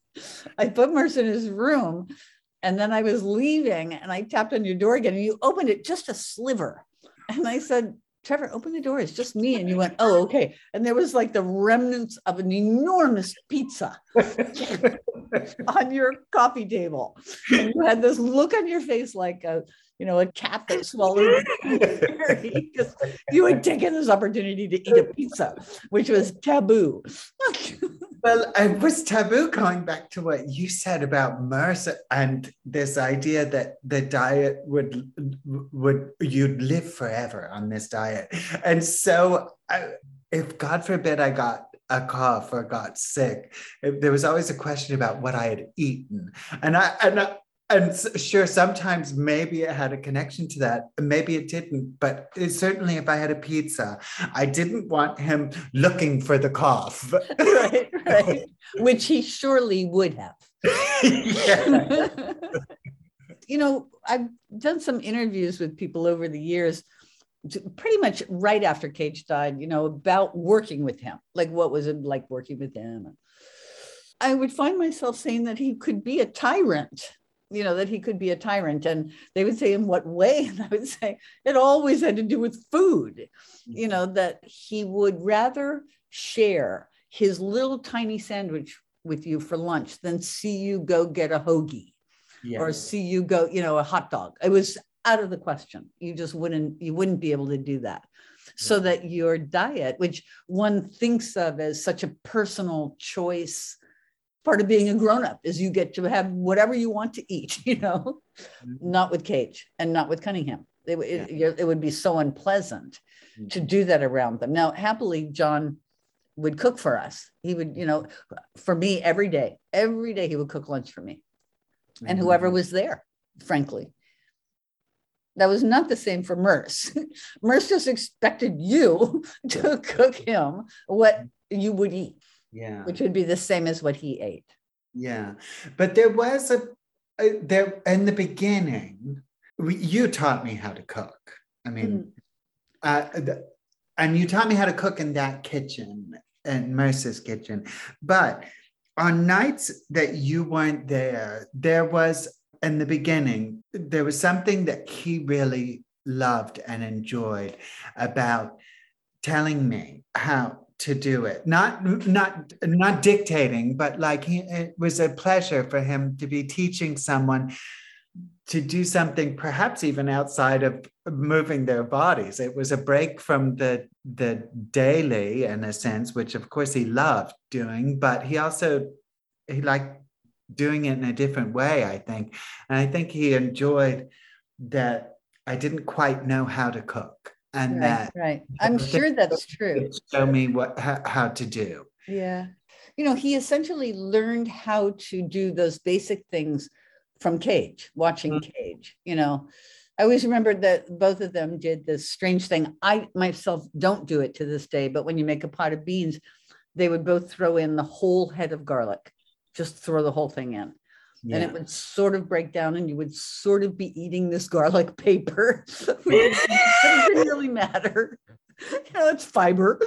I put Merce in his room. And then I was leaving and I tapped on your door again and you opened it just a sliver. And I said, Trevor, open the door. It's just me. And you went, oh, okay. And there was like the remnants of an enormous pizza on your coffee table. And you had this look on your face like a, you know, a cat that swallowed because you had taken this opportunity to eat a pizza, which was taboo. Well, it was taboo, going back to what you said about Merce and this idea that the diet would, would you'd live forever on this diet. And so I, if God forbid I got a cough or got sick, there was always a question about what I had eaten. And I, and I, And sure, sometimes maybe it had a connection to that. Maybe it didn't. But it, certainly if I had a pizza, I didn't want him looking for the cough. Right, right. Which he surely would have. Yeah. You know, I've done some interviews with people over the years, pretty much right after Cage died, you know, about working with him. Like, what was it like working with him? I would find myself saying that he could be a tyrant. You know, that he could be a tyrant. And they would say, in what way? And I would say, it always had to do with food. You know, that he would rather share his little tiny sandwich with you for lunch than see you go get a hoagie yeah. or see you go, you know, a hot dog. It was out of the question. You just wouldn't, you wouldn't be able to do that. Yeah. So that your diet, which one thinks of as such a personal choice, part of being a grown-up is you get to have whatever you want to eat, you know, mm-hmm. not with Cage and not with Cunningham. It, it, yeah. it would be so unpleasant mm-hmm. to do that around them. Now, happily, John would cook for us. He would, you know, for me every day, every day he would cook lunch for me mm-hmm. and whoever was there, frankly. That was not the same for Merce. Merce just expected you to cook him what you would eat. Yeah, which would be the same as what he ate. Yeah, but there was a, a there in the beginning. We, you taught me how to cook. I mean, mm-hmm. uh, the, and you taught me how to cook in that kitchen, in Merce's kitchen. But on nights that you weren't there, there was in the beginning there was something that he really loved and enjoyed about telling me how to do it, not not not dictating, but like he, it was a pleasure for him to be teaching someone to do something perhaps even outside of moving their bodies. It was a break from the the daily, in a sense, which of course he loved doing, but he also he liked doing it in a different way, I think. And I think he enjoyed that I didn't quite know how to cook. and Right, that right. I'm sure that's true. show me what how, how to do. Yeah. You know, he essentially learned how to do those basic things from Cage, watching Cage. You know, I always remember that both of them did this strange thing. I myself don't do it to this day, but when you make a pot of beans, they would both throw in the whole head of garlic, just throw the whole thing in. Yeah. And it would sort of break down and you would sort of be eating this garlic paper. It didn't really matter. You know, it's fiber.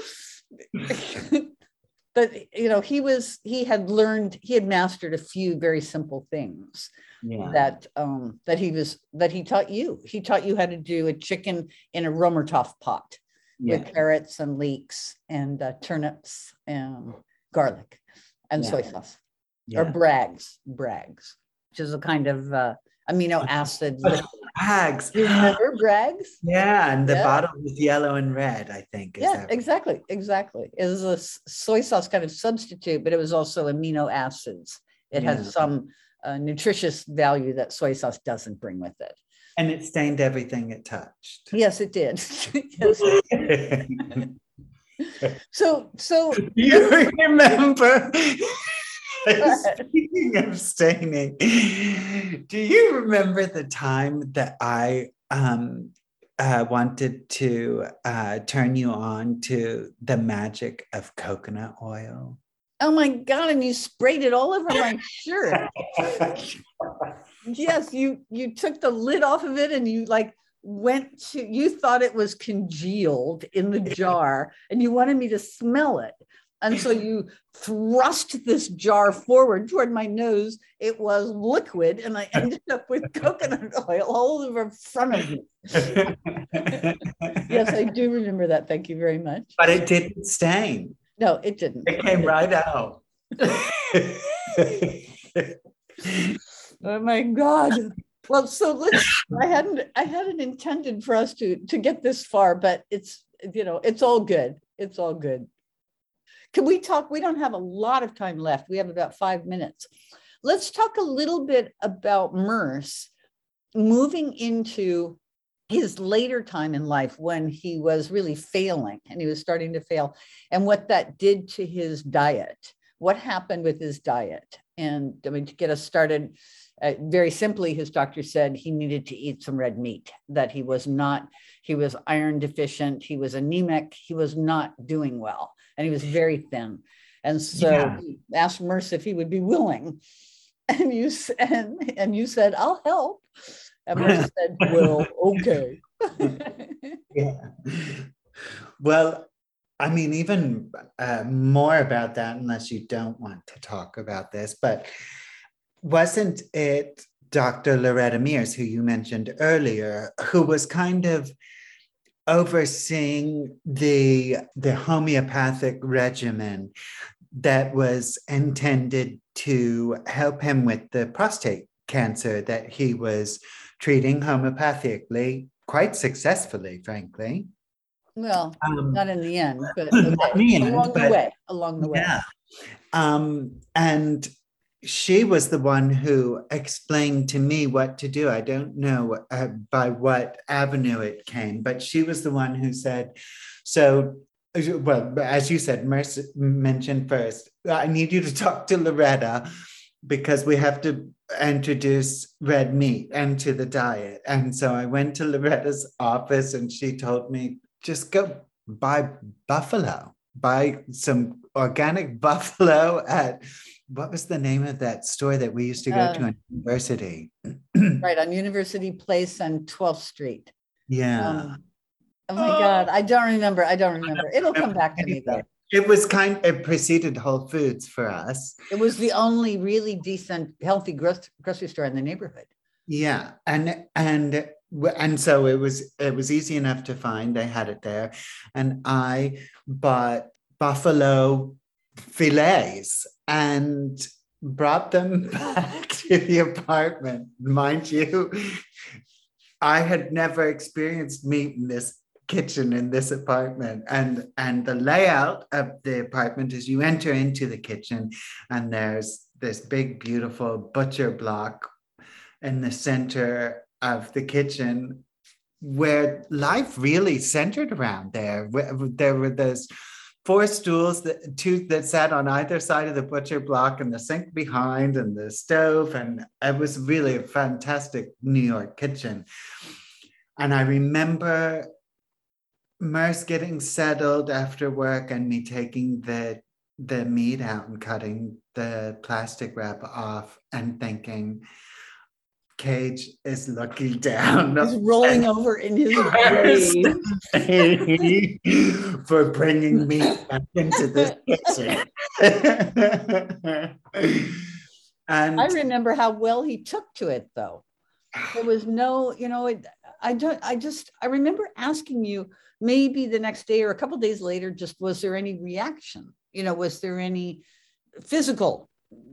But, you know, he was, he had learned, he had mastered a few very simple things yeah. that, um, that he was, that he taught you. He taught you how to do a chicken in a Romertopf pot yeah. with carrots and leeks and uh, turnips and garlic and yeah. soy sauce. Yeah. Or Bragg's, Bragg's, which is a kind of uh, amino acid. Bragg's. Do you remember Bragg's? Yeah, and the yeah. bottle was yellow and red, I think. Is yeah, exactly, exactly. It was a soy sauce kind of substitute, but it was also amino acids. It yeah. had some uh, nutritious value that soy sauce doesn't bring with it. And it stained everything it touched. Yes, it did. Yes, it did. so, so you remember? Speaking of staining, do you remember the time that I um, uh, wanted to uh, turn you on to the magic of coconut oil? Oh my God, and you sprayed it all over my shirt. Yes, you you took the lid off of it and you like went to, you thought it was congealed in the jar and you wanted me to smell it. And so you thrust this jar forward toward my nose. It was liquid, and I ended up with coconut oil all over front of me. Yes, I do remember that. Thank you very much. But it didn't stain. No, it didn't. It came right out. Oh my God. Well, so let's, I hadn't, I hadn't intended for us to, to get this far, but it's, you know, it's all good. It's all good. Can we talk? We don't have a lot of time left. We have about five minutes. Let's talk a little bit about Merce moving into his later time in life when he was really failing and he was starting to fail, and what that did to his diet. What happened with his diet? And I mean, to get us started, uh, very simply, his doctor said he needed to eat some red meat, that he was not, he was iron deficient, he was anemic, he was not doing well. And he was very thin. And so yeah. he asked Merce if he would be willing. And you, and, and you said, I'll help. And Merce said, well, okay. Yeah. Well, I mean, even uh, more about that, unless you don't want to talk about this, but wasn't it Doctor Loretta Mears, who you mentioned earlier, who was kind of overseeing the, the homeopathic regimen that was intended to help him with the prostate cancer that he was treating homeopathically quite successfully, frankly. Well, um, not in the end, but okay. Not in the end, along but, the way, along the way. Yeah. Um, and she was the one who explained to me what to do. I don't know uh, by what avenue it came, but she was the one who said, so, well, as you said, Merce mentioned first, I need you to talk to Loretta because we have to introduce red meat into the diet. And so I went to Loretta's office and she told me, just go buy buffalo, buy some organic buffalo at, what was the name of that store that we used to go uh, to on University? Right, on University Place on twelfth Street. Yeah. Um, oh my God, I don't remember. I don't remember. It'll come back to me though. It was kind of, it preceded Whole Foods for us. It was the only really decent, healthy grocery store in the neighborhood. Yeah, and and and so it was it was easy enough to find. They had it there, and I bought buffalo fillets and brought them back to the apartment. Mind you, I had never experienced meat in this kitchen in this apartment, and and the layout of the apartment is you enter into the kitchen and there's this big beautiful butcher block in the center of the kitchen where life really centered around there. There were those four stools, that two that sat on either side of the butcher block, and the sink behind, and the stove, and it was really a fantastic New York kitchen. And I remember Merce getting settled after work and me taking the the meat out and cutting the plastic wrap off and thinking, Cage is looking down. He's rolling over in his grave for bringing me back into this kitchen. And I remember how well he took to it, though. There was no, you know, it, I don't, I just, I remember asking you maybe the next day or a couple of days later, just was there any reaction? You know, was there any physical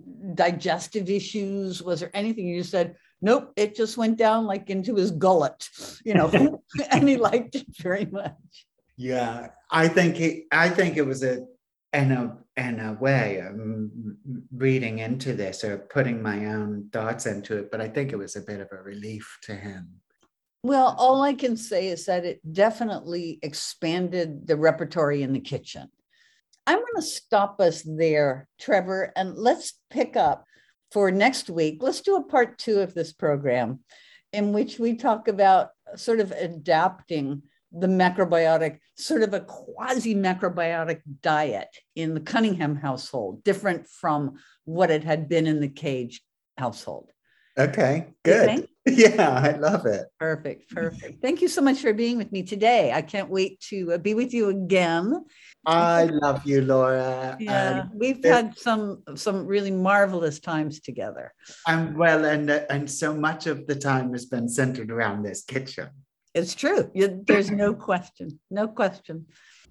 digestive issues? Was there anything? You said, nope, it just went down like into his gullet, you know, and he liked it very much. Yeah, I think he, I think it was a, in a, in a way, um, reading into this or putting my own thoughts into it, but I think it was a bit of a relief to him. Well, all I can say is that it definitely expanded the repertory in the kitchen. I'm going to stop us there, Trevor, and let's pick up for next week. Let's do a part two of this program in which we talk about sort of adapting the macrobiotic, sort of a quasi-macrobiotic diet in the Cunningham household, different from what it had been in the Cage household. Okay, good. Yeah, I love it. Perfect, perfect. Thank you so much for being with me today. I can't wait to uh, be with you again. I love you, Laura. Yeah, um, we've had some some really marvelous times together. And well, and and so much of the time has been centered around this kitchen. It's true. You, there's no question, no question.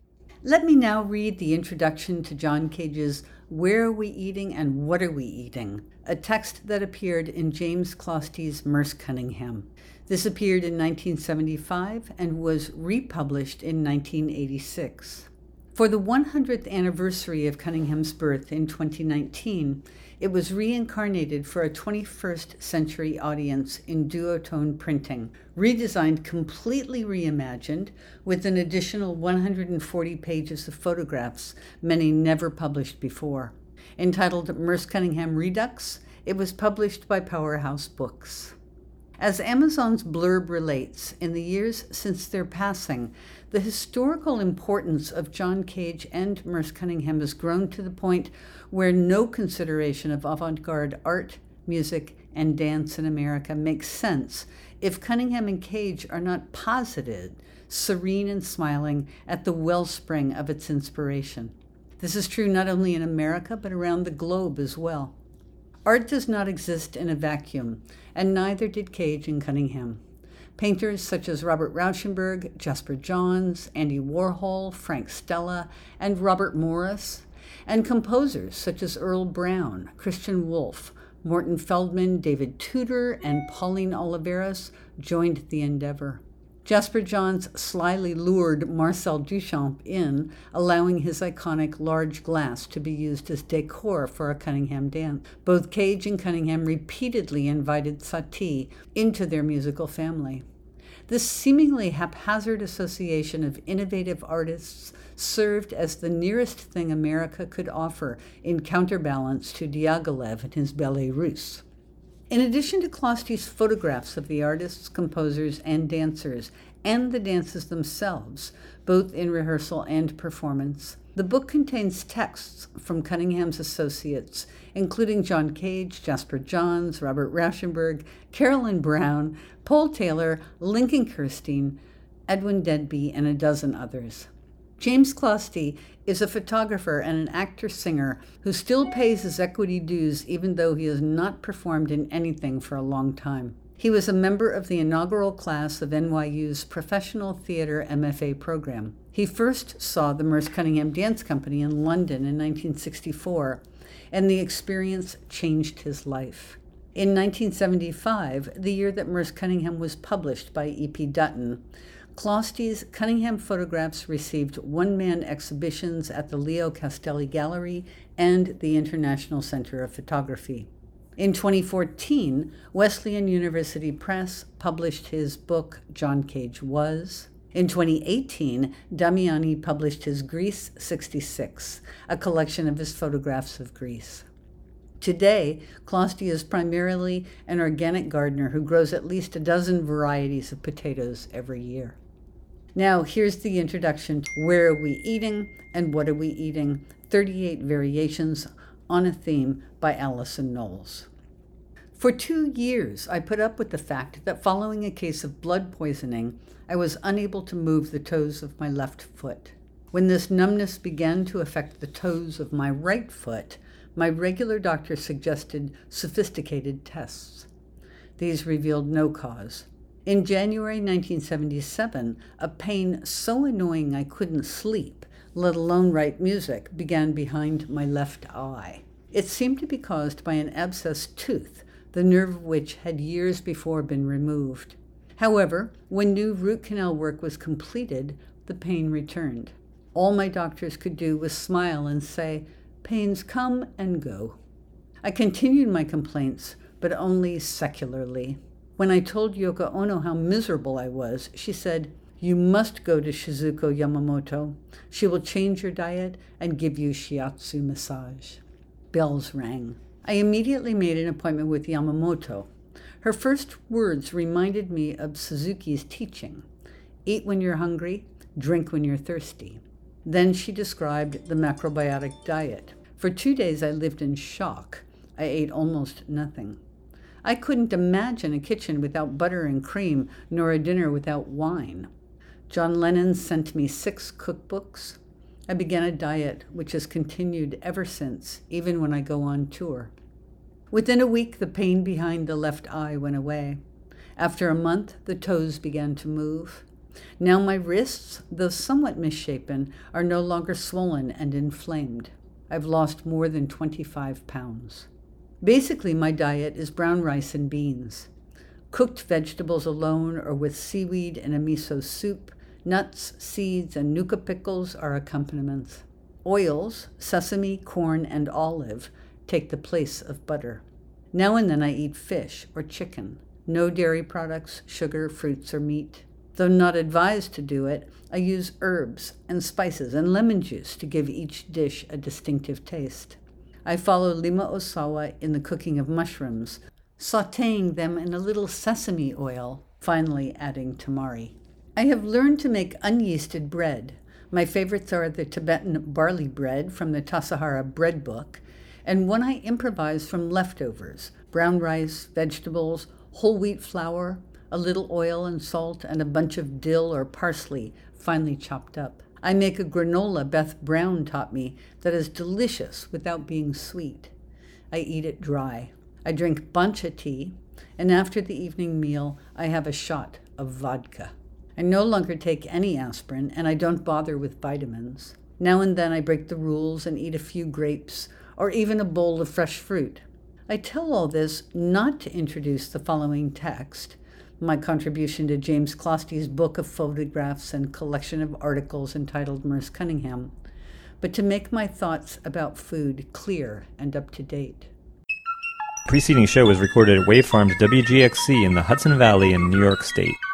Let me now read the introduction to John Cage's Where Are We Eating and What Are We Eating? A text that appeared in James Closty's Merce Cunningham. This appeared in nineteen seventy-five and was republished in nineteen eighty-six. For the one hundredth anniversary of Cunningham's birth in twenty nineteen, it was reincarnated for a twenty-first century audience in duotone printing, redesigned, completely reimagined, with an additional one hundred forty pages of photographs, many never published before. Entitled Merce Cunningham Redux, it was published by Powerhouse Books. As Amazon's blurb relates, in the years since their passing, the historical importance of John Cage and Merce Cunningham has grown to the point where no consideration of avant-garde art, music, and dance in America makes sense if Cunningham and Cage are not posited, serene and smiling at the wellspring of its inspiration. This is true not only in America, but around the globe as well. Art does not exist in a vacuum, and neither did Cage and Cunningham. Painters such as Robert Rauschenberg, Jasper Johns, Andy Warhol, Frank Stella, and Robert Morris, and composers such as Earl Brown, Christian Wolff, Morton Feldman, David Tudor, and Pauline Oliveras joined the endeavor. Jasper Johns slyly lured Marcel Duchamp in, allowing his iconic large glass to be used as decor for a Cunningham dance. Both Cage and Cunningham repeatedly invited Satie into their musical family. This seemingly haphazard association of innovative artists served as the nearest thing America could offer in counterbalance to Diaghilev and his Ballet Russe. In addition to Closty's photographs of the artists, composers, and dancers, and the dances themselves, both in rehearsal and performance, the book contains texts from Cunningham's associates, including John Cage, Jasper Johns, Robert Rauschenberg, Carolyn Brown, Paul Taylor, Lincoln Kirstein, Edwin Denby, and a dozen others. James Closty is a photographer and an actor-singer who still pays his equity dues even though he has not performed in anything for a long time. He was a member of the inaugural class of N Y U's Professional Theater M F A program. He first saw the Merce Cunningham Dance Company in London in nineteen sixty-four, and the experience changed his life. In nineteen seventy-five, the year that Merce Cunningham was published by E P Dutton, Closty's Cunningham photographs received one-man exhibitions at the Leo Castelli Gallery and the International Center of Photography. In twenty fourteen, Wesleyan University Press published his book, John Cage Was. In twenty eighteen, Damiani published his Greece sixty-six, a collection of his photographs of Greece. Today, Closty is primarily an organic gardener who grows at least a dozen varieties of potatoes every year. Now, here's the introduction to Where Are We Eating and What Are We Eating? thirty-eight Variations on a Theme by Allison Knowles. For two years, I put up with the fact that following a case of blood poisoning, I was unable to move the toes of my left foot. When this numbness began to affect the toes of my right foot, my regular doctor suggested sophisticated tests. These revealed no cause. In January nineteen seventy-seven, a pain so annoying I couldn't sleep, let alone write music, began behind my left eye. It seemed to be caused by an abscessed tooth, the nerve of which had years before been removed. However, when new root canal work was completed, the pain returned. All my doctors could do was smile and say, "Pains come and go." I continued my complaints, but only secularly. When I told Yoko Ono how miserable I was, she said, "You must go to Shizuko Yamamoto. She will change your diet and give you shiatsu massage." Bells rang. I immediately made an appointment with Yamamoto. Her first words reminded me of Suzuki's teaching: eat when you're hungry, drink when you're thirsty. Then she described the macrobiotic diet. For two days I lived in shock. I ate almost nothing. I couldn't imagine a kitchen without butter and cream, nor a dinner without wine. John Lennon sent me six cookbooks. I began a diet which has continued ever since, even when I go on tour. Within a week, the pain behind the left eye went away. After a month, the toes began to move. Now my wrists, though somewhat misshapen, are no longer swollen and inflamed. I've lost more than twenty-five pounds. Basically, my diet is brown rice and beans. Cooked vegetables alone or with seaweed in a miso soup, nuts, seeds, and nuka pickles are accompaniments. Oils, sesame, corn, and olive, take the place of butter. Now and then I eat fish or chicken. No dairy products, sugar, fruits, or meat. Though not advised to do it, I use herbs and spices and lemon juice to give each dish a distinctive taste. I follow Lima Osawa in the cooking of mushrooms, sautéing them in a little sesame oil, finally adding tamari. I have learned to make unyeasted bread. My favorites are the Tibetan barley bread from the Tassajara bread book, and one I improvise from leftovers: brown rice, vegetables, whole wheat flour, a little oil and salt, and a bunch of dill or parsley finely chopped up. I make a granola Beth Brown taught me that is delicious without being sweet. I eat it dry. I drink bancha tea, and after the evening meal, I have a shot of vodka. I no longer take any aspirin, and I don't bother with vitamins. Now and then I break the rules and eat a few grapes, or even a bowl of fresh fruit. I tell all this not to introduce the following text, my contribution to James Closty's book of photographs and collection of articles entitled Merce Cunningham, but to make my thoughts about food clear and up to date. The preceding show was recorded at Wave Farms W G X C in the Hudson Valley in New York State.